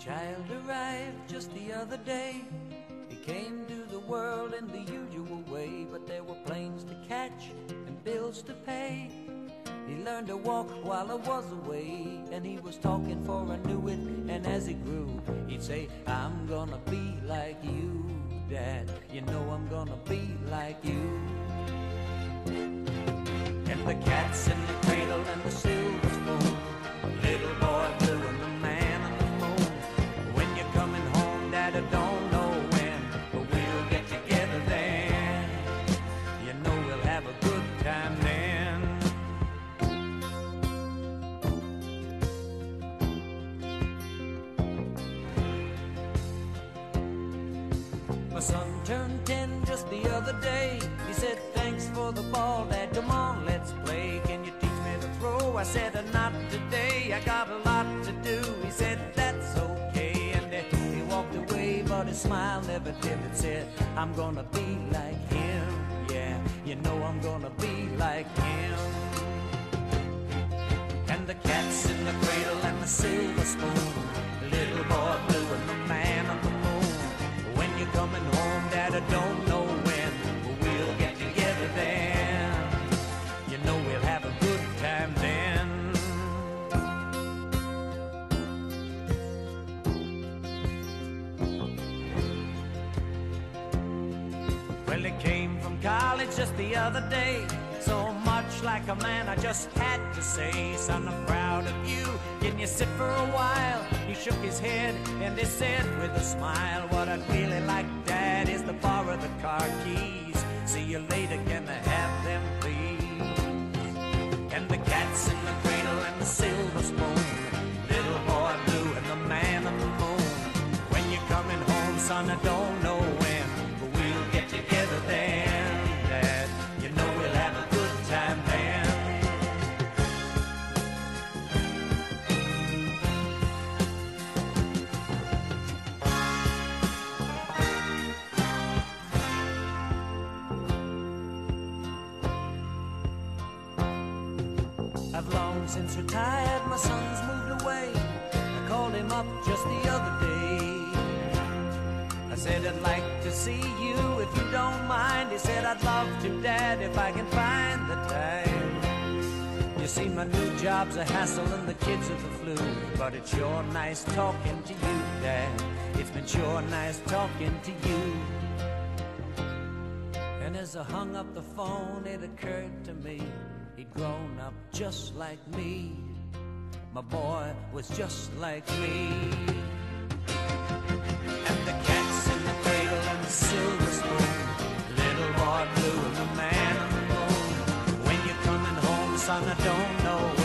child arrived just the other day. He came to the world in the usual way, but there were planes to catch and bills to pay. He learned to walk while I was away, and he was talking before I knew it. And as he grew, he'd say, I'm gonna be like you, Dad. You know I'm gonna be like you. And the cat's in the cradle and the silver spoon, little boy blue and the man on the moon. When you're coming home, Dad, I don't know when, but we'll get together then. You know we'll have a good time then. My son turned 10 just the other day. He said, thanks for the ball, Dad, come on, let's play. Can you teach me to throw? I said, not today, I got a lot to do. He said, that's okay, and he walked away, but his smile never dimmed. Said, I'm gonna be like him, yeah, you know I'm gonna be like him. And the cat's in the cradle and the silver spoon, little boy blue and the man on the moon. When you're coming home, Dad, I don't know when, but we'll get together then. You know we'll have a good time then. Well, he came from college just the other day, so much like a man I just had to say, son, I'm proud of you, can you sit for a while? He shook his head and he said with a smile, what I'd really like, Dad, is to borrow the car keys. See you later, can I have them please? And the cat's in the cradle and the silver spoon, little boy blue and the man on the moon. When you're coming home, son, I don't know when, but we'll get together then, Dad. You know we'll have a good time then. I've long since retired, my son's moved away. I called him up just the other day. I said, I'd like to see you if you don't mind. He said, I'd love to, Dad, if I can find the time. You see, my new job's a hassle and the kids are the flu, but it's sure nice talking to you, Dad. It's been sure nice talking to you. And as I hung up the phone, it occurred to me, he'd grown up just like me. My boy was just like me. And the cat's in the cradle and the silver spoon, little boy blue and the man on the moon. When you're coming home, son, I don't know